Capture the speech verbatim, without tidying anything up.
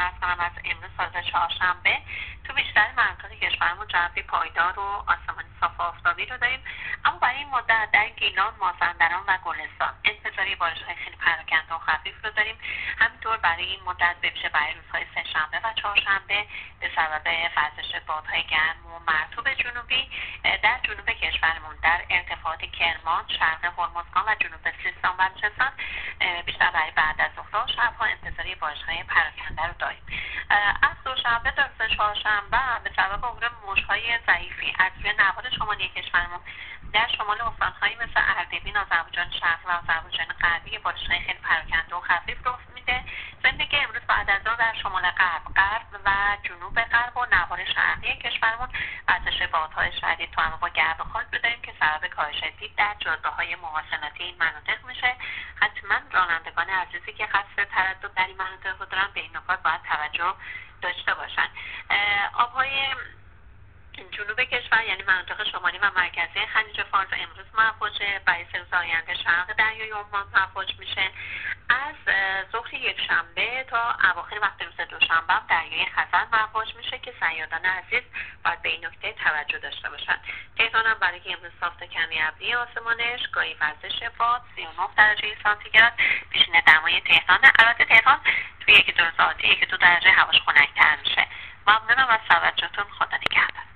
عرض کنم از امروز تا چهارشنبه تو بیشتر مناطق کشورمون جوی پایدار و آسمانی صاف و آفتابی رو داریم، اما برای این مدت در گیلان، مازندران و گلستان انتظاری بارش‌های خیلی پراکنده و خفیف رو داریم. همینطور برای این مدت به ویژه برای روزهای سه‌شنبه و چهارشنبه به سبب وزش بادهای گرم و مرطوب جنوبی در جنوب کشورمون در ارتفاعات کرمان، شرق هرمزگان و جنوب سیستان و بلوچستان بیشتر برای بعد از ظهر و شب‌ها انتظاری بارش‌های پراکنده رو داریم. از دوشنبه تا روز چهارشنبه به سبب عبور موج‌های ضعیفی از روی نوار شمالی کشورمون در شمال استان‌هایی مثل اردبیل، آذربایجان شرقی و آذربایجان غربی بارش‌های خیلی پراکنده و خفیف رخ میده. ضمن که امروز بعد از ظهر در شمال غرب، غرب و جنوب غرب و نوار شرقی کشورمون وزش بادهای شدید تو انواع گرد و خاک بداریم که سبب کاهش دید در جاده‌های مواصلاتی این مناطق میشه. حتما رانندگان عزیزی که قصد تردد در این مناطق رو دارن به این نکات باید توجه داشته باشن. آبهای جنوب کشور یعنی مناطق شمالی و مرکزی خلیج فارس امروز مفوجه، برای سه روز آینده شرق دریای عمان مفوج میشه. از ظهر یک شنبه تا اواخر وقت روز دوشنبه هم دریای خزر مفوج میشه که صیادان عزیز باید به این نکته توجه داشته باشن. تهران هم برای امروز صاف تا کمی ابری آسمانش، گاهی وزش باد، سی و نه درجه سانتیگراد پیشین دمای تهران. البته تهران توی یکی دو روز آتی یک دو درجه هواش خنک‌تر میشه. ممنونم از توجهتون. خدا نگهدار.